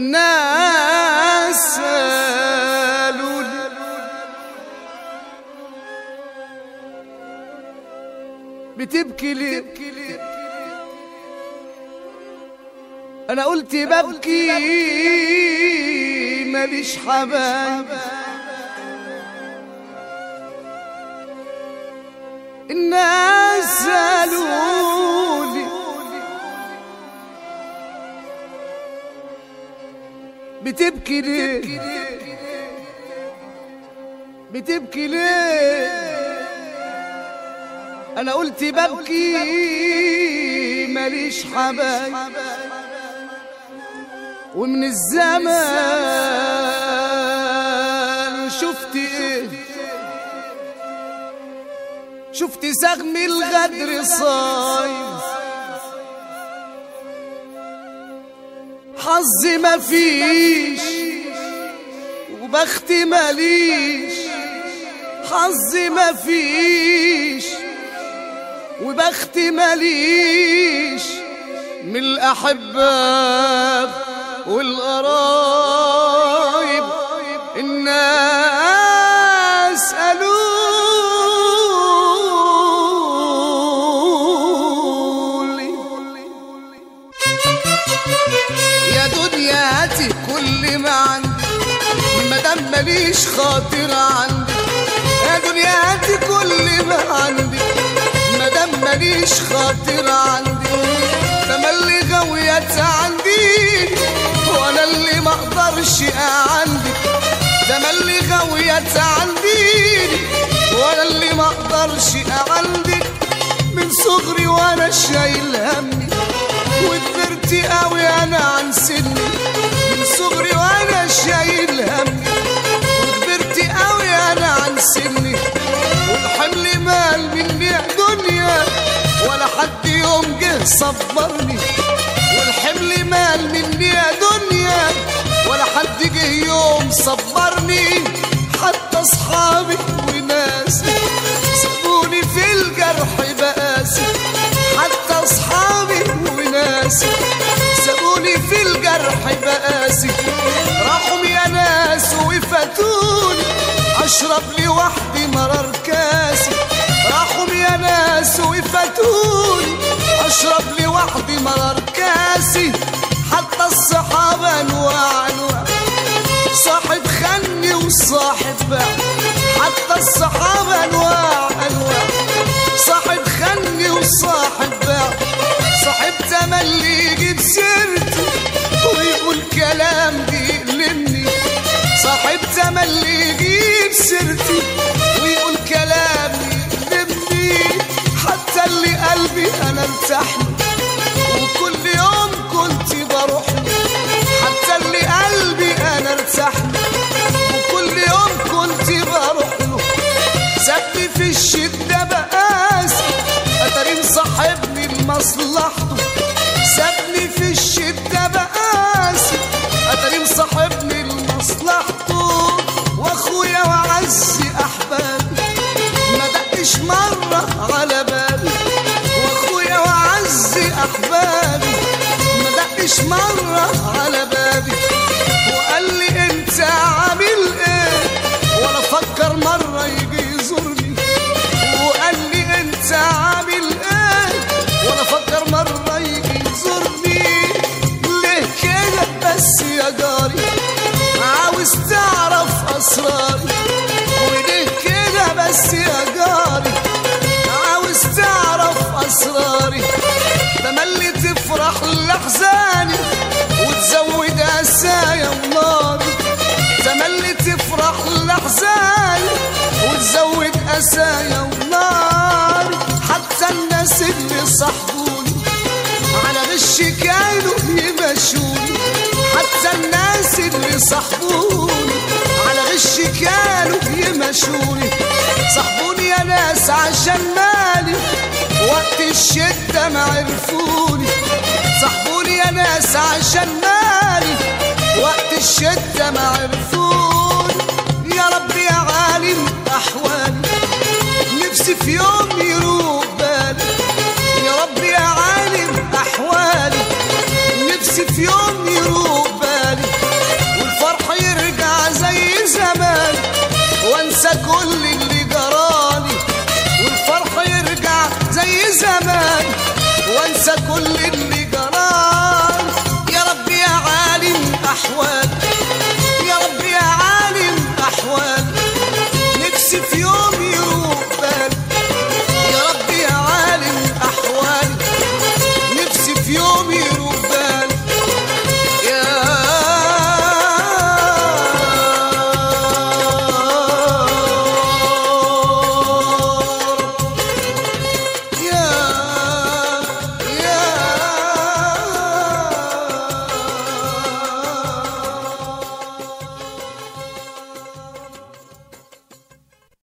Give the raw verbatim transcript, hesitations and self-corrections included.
الناس سالوني بتبكي ليه؟ انا قلت ببكي ماليش حبايب، الناس سالوني بتبكي ليه؟ بتبكي ليه؟ انا قلت ببكي ماليش حبايب، ومن الزمان شفت ايه؟ شفت سهم الغدر صايم، حظي مفيش وبختي ماليش، حظي مفيش وبختي ماليش، من الأحباب والقرايب الناس قالولي يا دنيا هاتي كل ما عندي مادام ماليش خاطر عندي، يا دنيا هاتي كل ما عندي مادام ماليش خاطر عندي، تملي غويت عندي وانا اللي ما اقدرش اعندك، تملي غويت عندي وانا اللي ما اقدرش اعندك، من صغري وانا شايل همي وكبرت قوي انا عن سني، من صغري وانا شايل همي وكبرت قوي انا عن سني، والحمل مال مني دنيا ولا حد يوم جه صبرني، والحمل مال مني يا دنيا ولا حد جه يوم صبرني، حتى اصحابي وناسي سابوني في الجرح بقاسي، حتى اصحابي وناسي سابوني في الجرح بقاسي، راحوا يا ناس وفاتوني اشرب لي وحدي مرار كاسي، راحوا يا ناس وفاتوني اشرب لي وحدي مرار كاسي، حتى الصحابة انواع انواع صاحب خني وصاحب باع، حتى الصحابة انواع انواع صاحب خني وصاحب باع، صاحب تملي يجيب سيرتي ويقول كلام بيألمني، صاحب تملي يجيب سيرتي ويقول كلام يألمني، حتى اللي قلبي انا ارتاحله وكل يوم كنت بروح له، حتى اللي قلبي انا ارتاحله وكل يوم كنت بروح له، سابني في الشدة بقاسي اتاري مصاحبني لمصلحته، سابني في الشدة بقاسي اتاري مصاحبني لمصلحته، واخويا وعز احبابي ما دقش مرة على بالي، واخويا وعز احبابي ما دقش مرة على بالي، وقال لي انت عامل ايه ولا فكر مرة يجي يزورني، وقال لي انت عامل ايه ولا فكر مرة يجي يزورني، ليه كده بس يا جاري عاوز تعرف اسراري، وليه كده بس يا جاري عاوز تعرف اسراري، تملي تفرح لاحزاني وتزود اسايا وناري، تملي تفرح لاحزاني وتزود اسايا وناري، حتى الناس اللي صاحبوني على غش كانوا يمشوني، حتى الناس اللي صاحبوني على غش كانوا يمشوني، صاحبوني يا ناس عشان مالي وقت الشدة ما عرفوني، صاحبوني يا ناس عشان مالي وقت الشدة ما عرفوني، يا رب يا عالم أحوالي نفسي في يوم يروق بالي، يا رب يا عالم أحوالي نفسي في يوم يروق بالي، أحوالي